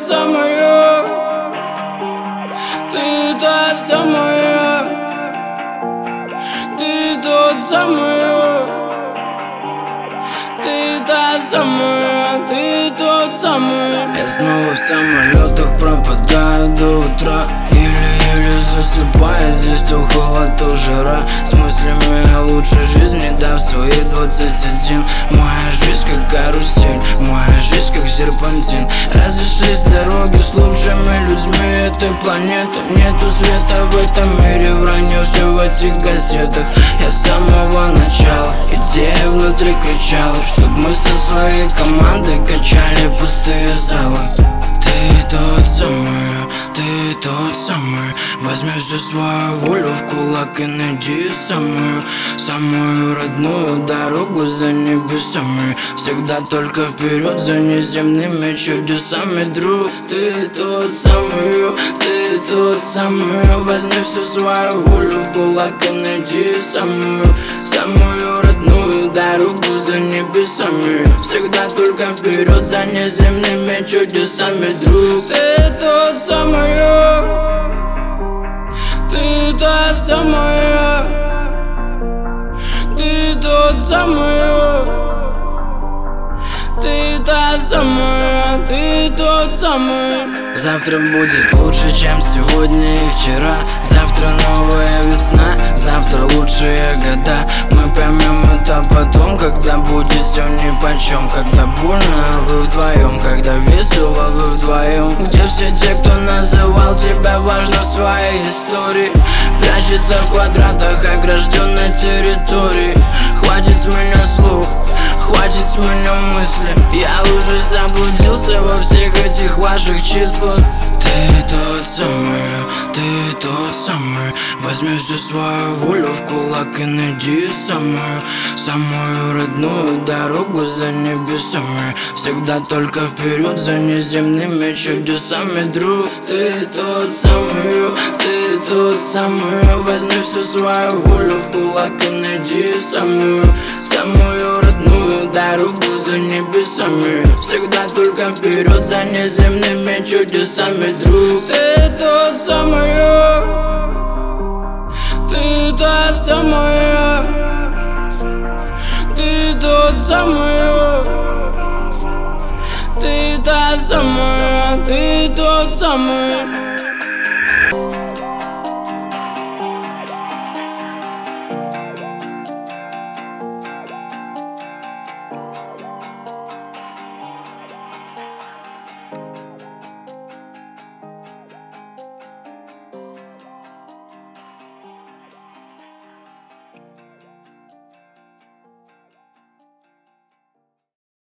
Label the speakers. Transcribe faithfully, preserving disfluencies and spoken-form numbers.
Speaker 1: самая, ты та самая, ты тот самый, ты та самая, ты тот самый.
Speaker 2: Я снова в самолетах пропадаю до утра, еле-еле засыпая, здесь то холод, то жара. С мыслями о лучшей жизни, да, в свои двадцать один. Моя жизнь как карусель, моя жизнь как серпантин. Разошлись дороги с лучшими людьми этой планеты. Нету света в этом мире, вранье все в этих газетах. Я с самого начала, идея внутри кричала, чтоб мы со своей командой качали пустые залы. Ты тот самый, ты тот самый. Возьми всю свою волю в кулак и найди самую, самую родную дорогу за небесами. Всегда только вперед за неземными чудесами, друг. Ты тот самый, ты тот самый. Возьми всю свою волю в кулак и найди самую, самую родную дорогу за небесами. Всегда только вперед за неземными чудесами, друг.
Speaker 1: Ты тот самый, ты та самая, ты тот самый, ты та самая, ты тот самый.
Speaker 2: Завтра будет лучше, чем сегодня и вчера. Завтра новая весна, завтра лучшие года. Мы поймем это потом, когда будет все нипочем. Когда больно, а вы вдвоем, когда весело, вы вдвоем. Где все те, кто называл тебя важным в своей истории? Прячется в квадратах огражденной территории. Хватит с меня слух, хватит с меня мысли. Я уже заблудился во всех этих ваших числах. Ты тот самый, ты тот самый. Возьми всю свою волю в кулак и найди самую, самую родную дорогу за небесами. Всегда только вперед за неземными чудесами, друг. Ты тот самый, ты тот самый. Возьми всю свою волю в кулак и найди самую, самую родную дорогу за небесами. Всегда только вперед за неземными чудесами, друг.
Speaker 1: Ты тот самый, ты та самая, ты тот самый, ты та самая, ты тот самый.